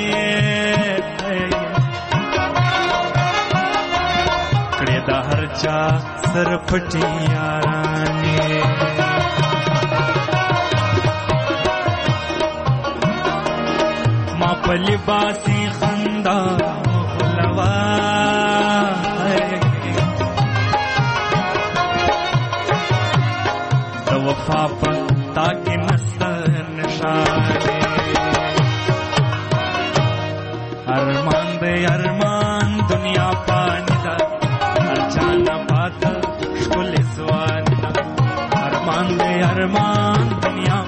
कड़े दा हरचा सर फटी याराने पली बासी खंदा खुलवा तो वफा पता के नस्तर निशाने अरमान दे अरमान दुनिया पानी दा अचाना पाता शुल स्वानी दा अरमान दे अरमान दुनिया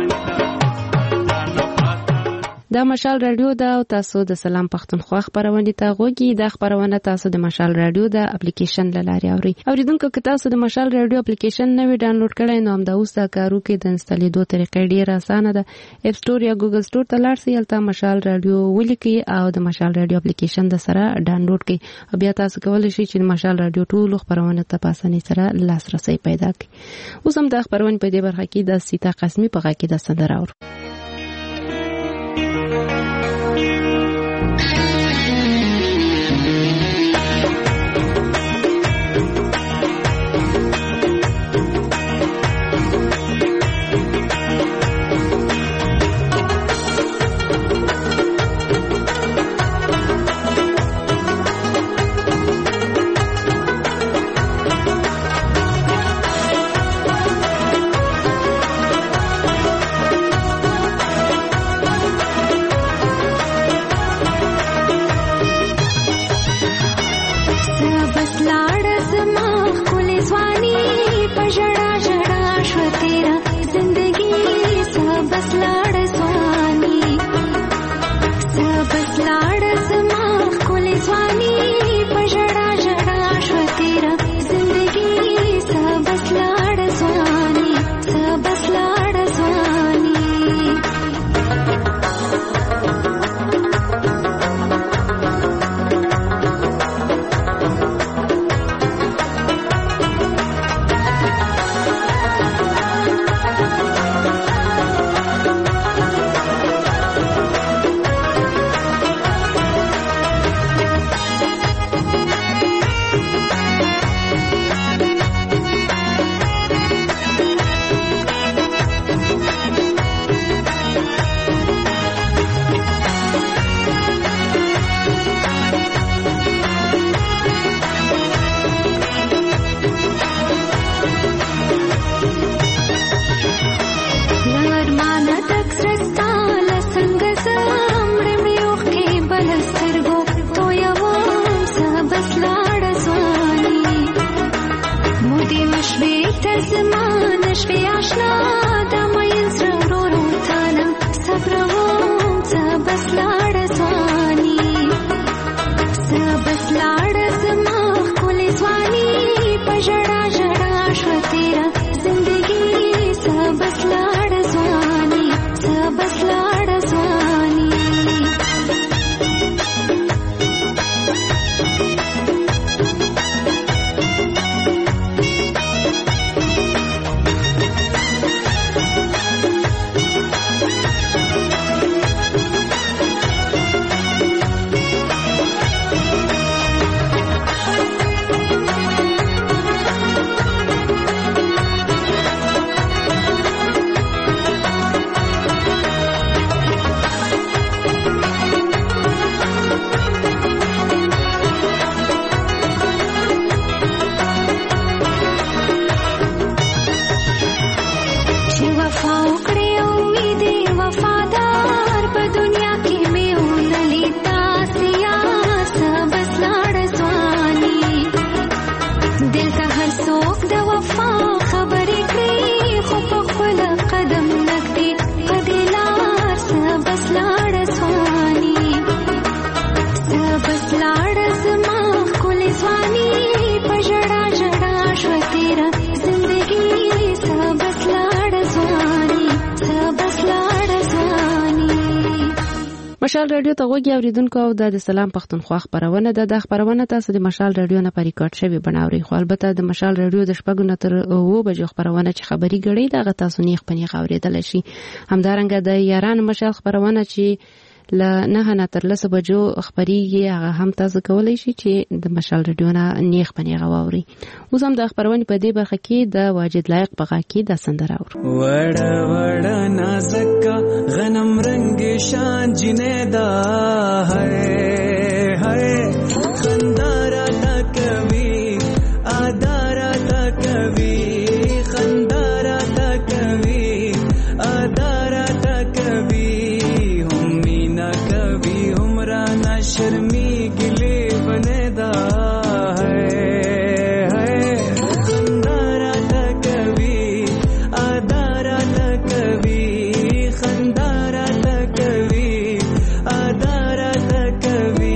دا مشال رادیو دا او تاسو د سلام پښتونخوا خبرونه ته غوږی د خبرونه تاسو د مشال رادیو د اپلیکیشن لاري اوري اوریدونکو که تاسو د مشال رادیو اپلیکیشن نوی ډاونلوډ کړئ نو هم دا اوس دا کارو کې د انسټالیدو طریقې ډیره اسانه ده اپ سٹور یا ګوګل سٹور ته لاړ شئ البته مشال رادیو ولیکي او د مشال رادیو اپلیکیشن د سره ډاونلوډ کړئ او بیا تاسو کولی شئ چې د مشال رادیو ټول خبرونه ته په اسانۍ سره لاسرسي پیدا کړئ اوس هم د خبرونه په دې برخه کې د سیتا قسمي په غږ کې د صدر اور पजड़ा जड़ा शो तेरा जिंदगी सब बस लाड़ स्वानी सब बस लाड़ समा कोले स्वानी पजड़ा जड़ा शो तेरा जिंदगी सब बस लाड़ स्वानी सब बस लाड़ स्वानी مشال رادیو ته وګورئ اوریدونکو او د سلام پښتونخوا خبرونه ده. د خبرونه تاسو د مشال رادیو نه پریکارډ شوی بناوري خو البته د مشال رادیو د شپږو نه تر اوو بجو خبرونه چې خبري غړي دغه تاسو نه خپنی خبرېدل شي. همدارنګه د یاران مشال خبرونه چې ل نه نه تر لسو بجو خبريږي هغه هم تاسو کولای شي چې د مشال رادیو نه نیخ پنی غواوري. اوس هم د خبرونه په دې برخه کې د واجد لایق په غاکی د سندره اور وړ وړ نازکا غنم رنگ شان جنیدا ہے ہے خندارا تکوی ادارا تکوی خندارا تکوی ادارا تکوی शर्मी गिले बनेदा है है खंदारा तक कभी आदारा तक कभी खंदारा तक कभी आदारा तक कभी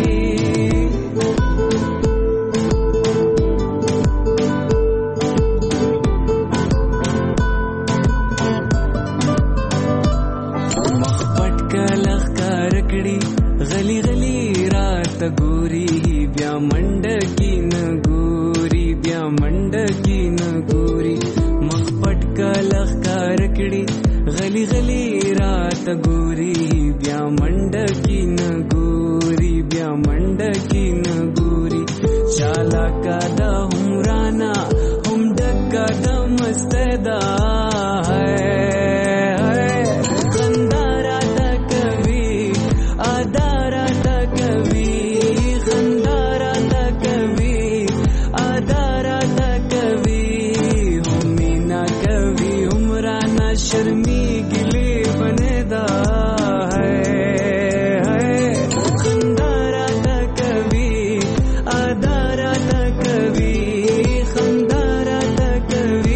मखपट का लखका रकड़ी गली गली रात गोरी ब्या मंड की न गोरी ब्या मंड की न गोरी मखपट का लखका रकड़ी गली गली रात गोरी ब्या मंड की न गोरी ब्या मंड की न गोरी चाला का दा हमराना हम डक्का दा मस्तदा है शर्मी गिले बनेदा है है खंदारा तक कभी आदारा तक कभी खंदारा तक कभी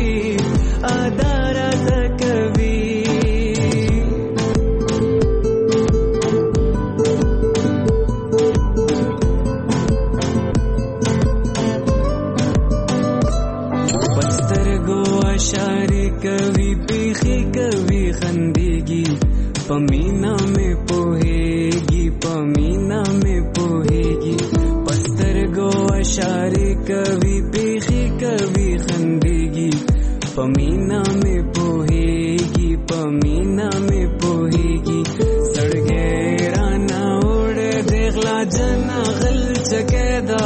سترګو اشاره کوي پیخي کوي خندېږي پمینا مې پوهېږي پمینا مې پوهېږي پسترګو اشاره کوي پیخي کوي خندېږي پمینا مې پوهېږي پمینا مې پوهېږي سړګې رانا وړ دغلا جنا غل چکدا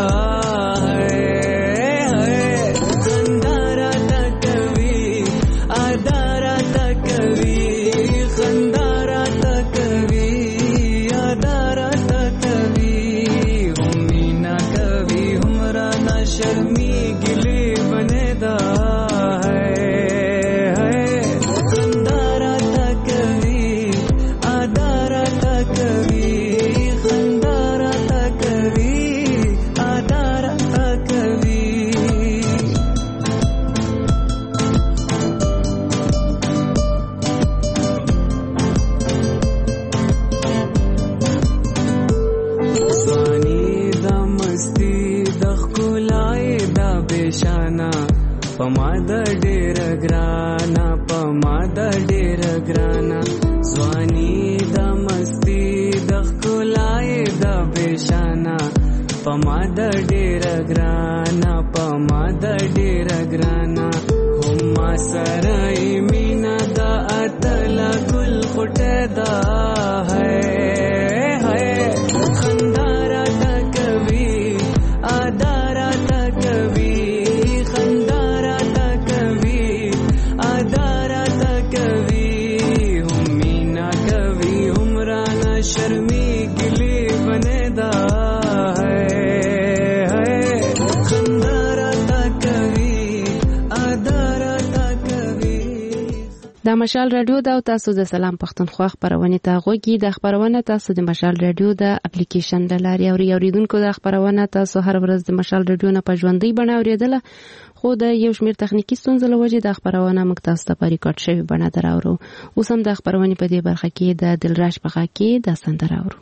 د مشال رادیو دا تاسو د سلام پښتونخوا خبرونه ته غوږی د خبرونه تاسو د مشال رادیو د اپلیکیشن د لارې او ریوریدونکو د خبرونه تاسو هر ورځ د مشال رادیو نه په ژوندۍ بڼه اوریدله خو د یو شمېر تخنیکی ستونزې له وجې د خبرونه موږ تاسو ته په ریکارډ شوی بڼه دراوړو. اوس هم د خبرونه په دې برخه کې د دلراج په غږ کې د سندره اورو.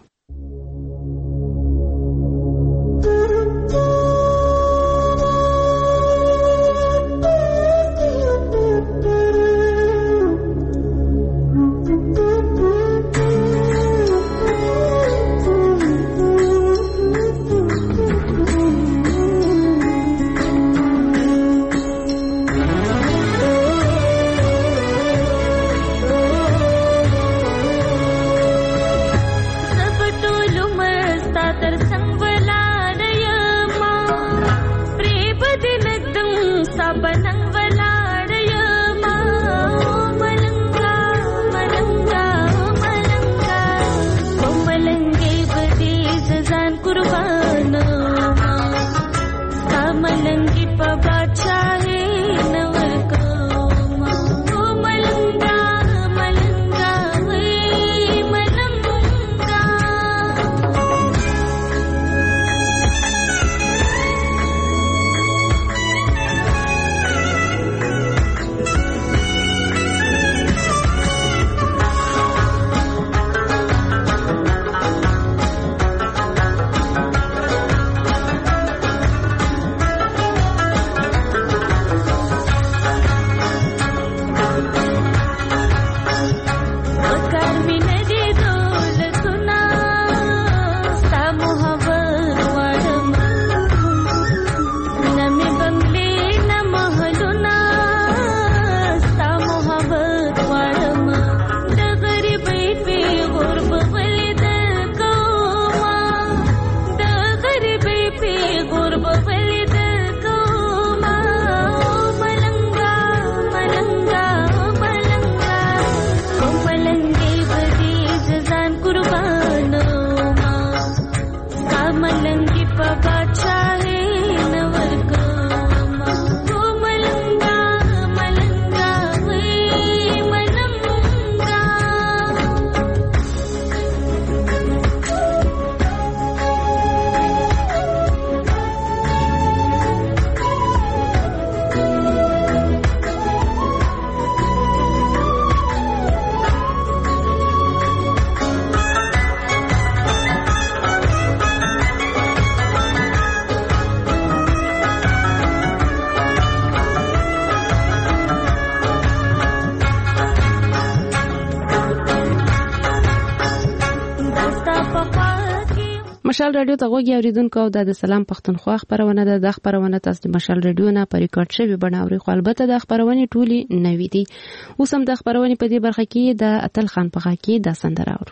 مشال رادیو ته غوږی اوریدونکو او د سلام پښتونخوا خبرونه ده. د خبرونه تاسو د مشال رادیو نه په ریکارډ شوی بڼه اوري، خو البته د خبرونه ټولي نوې دي. اوس هم د خبرونه په دې برخه کې د اتل خان په غاکي د سندره اورو.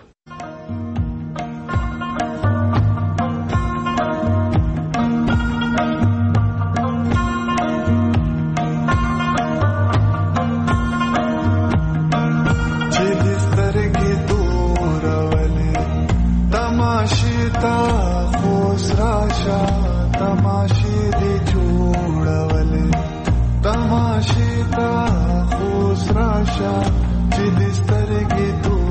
तमाशे दे जोड़वले तमाशे ता खुश राशा जिदिस्तर के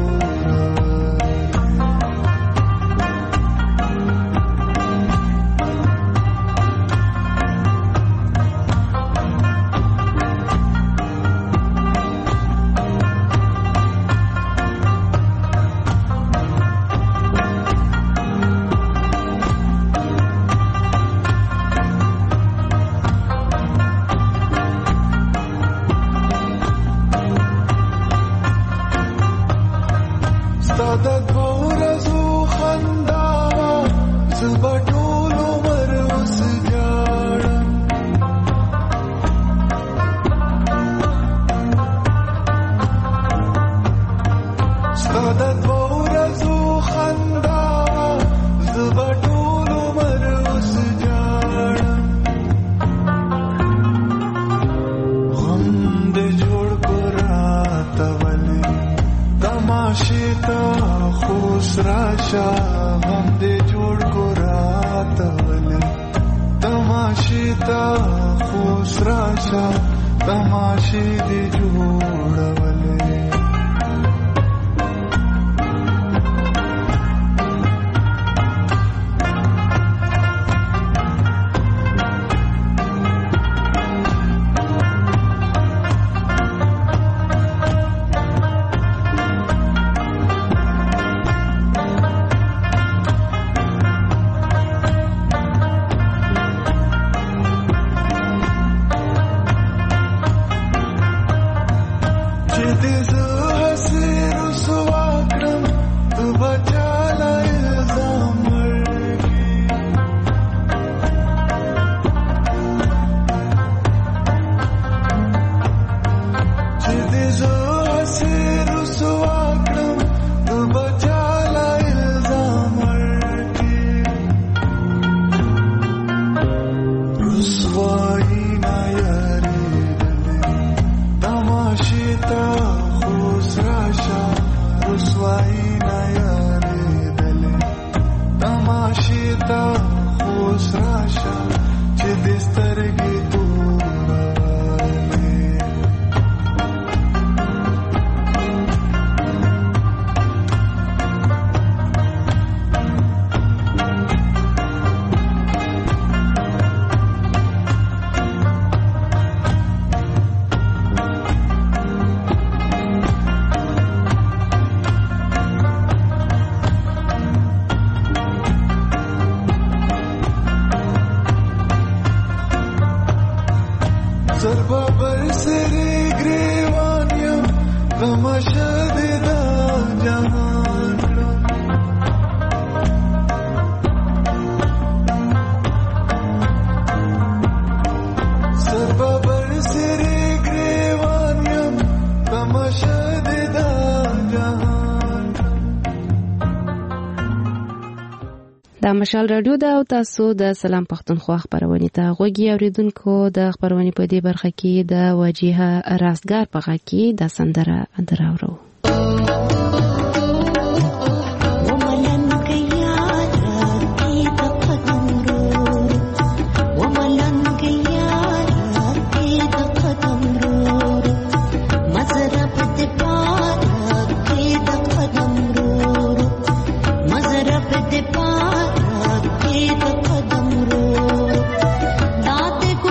مشال رادیو دا او تاسو د سلام پښتونخوا خبرونه ته غوږی اوریدونکو. د خبرونه په دې برخه کې د واجهه راستګار په غا کې د سندره دراورو.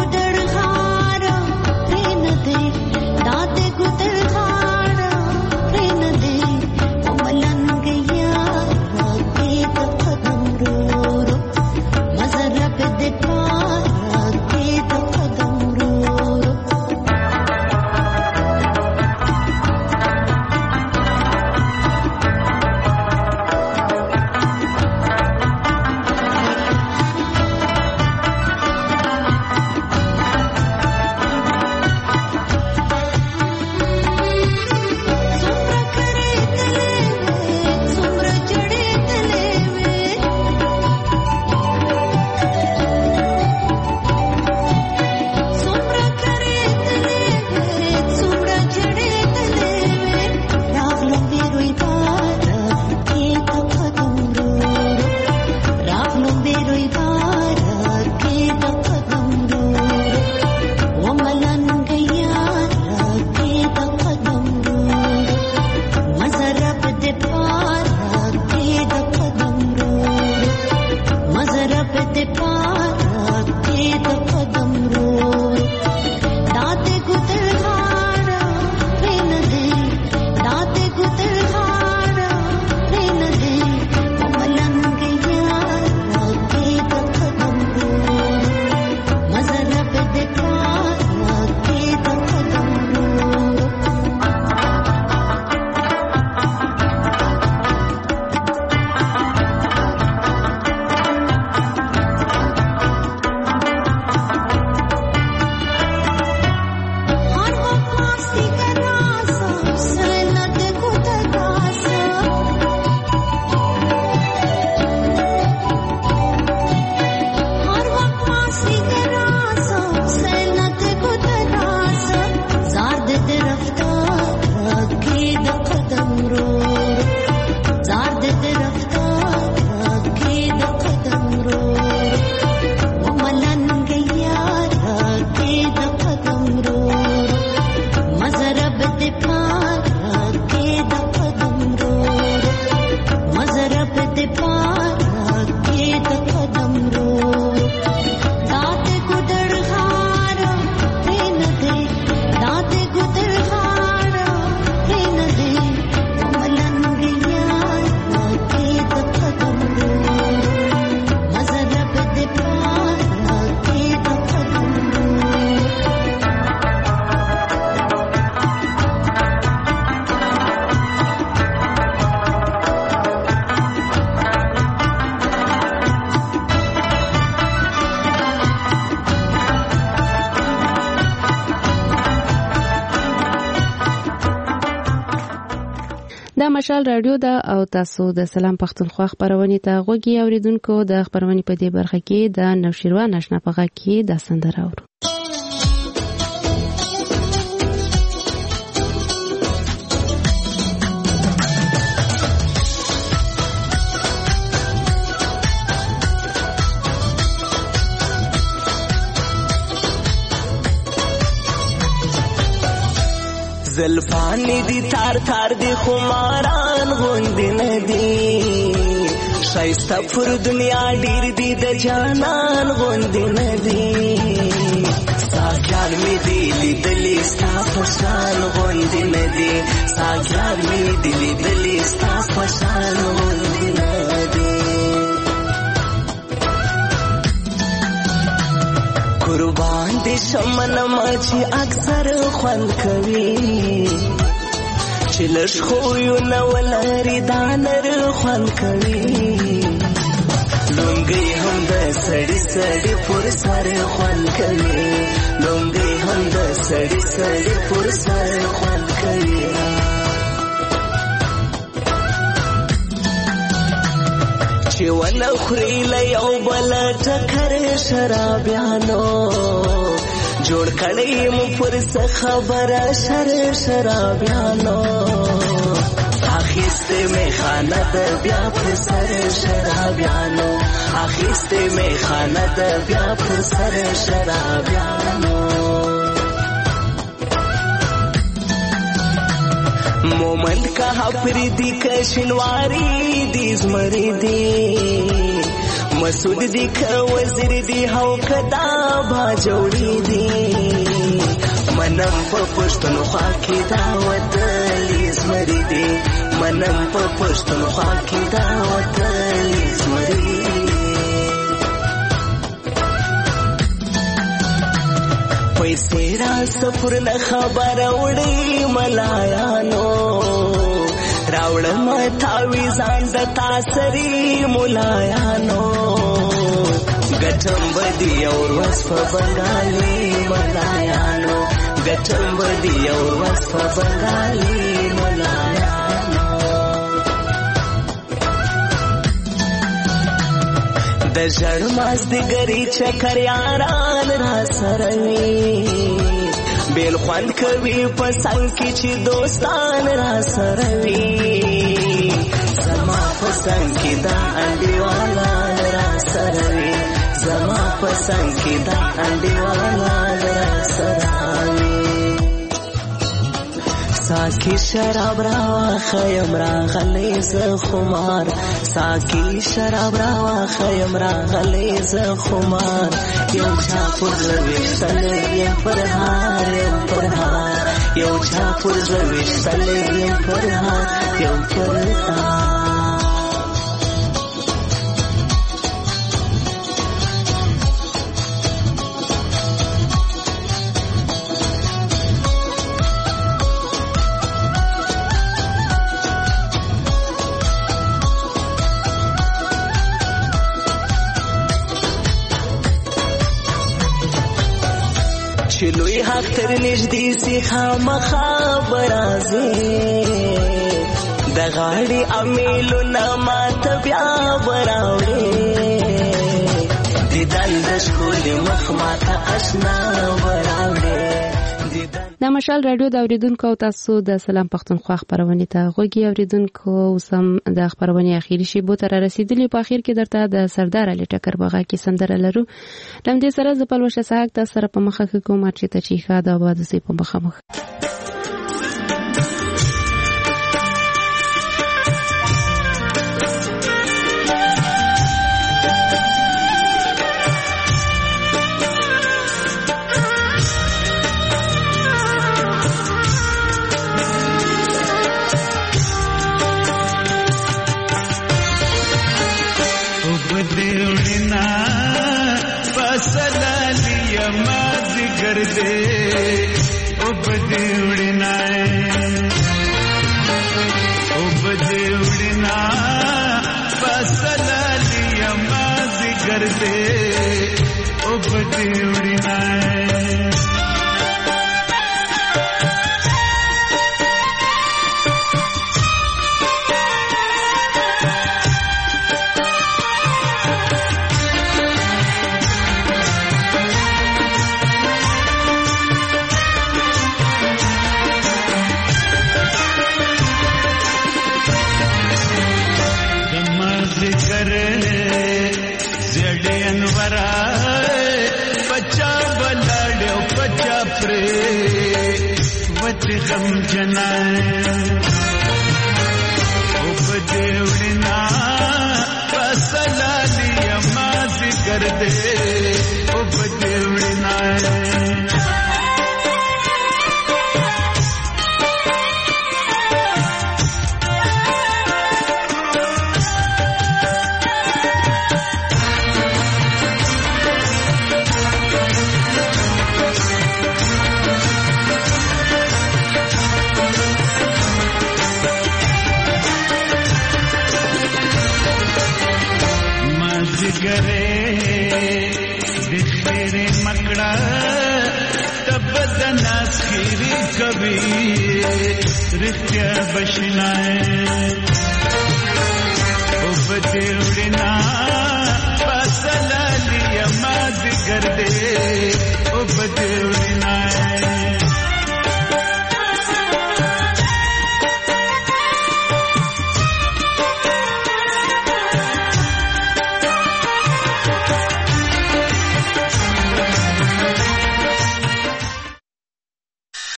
दाते गुदर खाना مشال رادیو دا او تاسو د سلام پښتونخوا خبرونه ته غوږی اوریدونکو د خبرونه په دې برخه کې د نوشیروان آشنا پغا کې د سندره اورو. زلفانی دی تار تار دی خماران غوندی ندی شایسته پر دنیا ډیر دی د جانان غوندی ندی ساکیان می دی لیدلی ستا پشان غوندی ندی ساکیان می دی لیدلی ستا پشان غوندی ندی قربان دی شمن مچی اکثر خوند کوي چې لږ خویو نه ولري دانر خوند کوي لونګي هم د سړی سړی پر سر خوند کوي لونګي هم د سړی سړی پر سر خوند کوي چې ونه خوري له یو بل ټکر شرابیانو جوړ کړی مو پر څه خبره شر شرابیانو اخیسته می خانه د بیا پر سر شرابیانو اخیسته می خانه د بیا پر سر شرابیانو مومند کا پردی کشنواری دی زمری دی مسعود دی که وزیر دی هاو کدا با جوړی دی منم په پښتونخوا کې دا وطن زمری دی منم په پښتونخوا کې دا وطن زمری پیسې را سفر نه خبر وړي ملایانو راوړم تاویزان د تاسری ملایانو ګټم بدی اور وس په بنگالي ملایانو ګټم بدی اور وس په بنگالي ملایانو د ژړماس د ګری چکر یاران را سروي بیل خوند کوي په څنګ کې چې دوستان را سروي زما په څنګ کې دا انډیوالا را سروي زما په څنګ کې دا انډیوالا را سروي ساکی شراب را خیم را غلی ز خمار ساکی شراب را خیم را غلی ز خمار یو چا پر زویشتل یم پر هار یم پر هار یو چا پر زویشتل یم پر هار یم پر هار چلوی حق تر نجدی سی خامخا برازی د غاړي امیلو نمات بیا براوړي دیدن د شکول مخ ماته آشنا براوړي. د مشال رادیو د اوریدونکو تاسو د سلام پښتونخوا خبرونه ته غوږی اوریدونکو سم د خبرونه اخیری شی بو تر رسیدلی په اخر کې درته د سردار علي ټکر بغا کې سندره لرو لم دې سره د پلوشه ساګ د سره په مخه کې کوم چې ته چی ښه د آباد سي په مخه مخ दे ओ बदे उड़ना गम जनाए उपदेवड़ना पसलाली अमाज कर दे उपदेवड़ना करे दिखेरे मकड़ा तब दना खीरी कभी रित्या बशनाए उपदेवड़ना पसला लिया माद कर दे उपदेवड़ना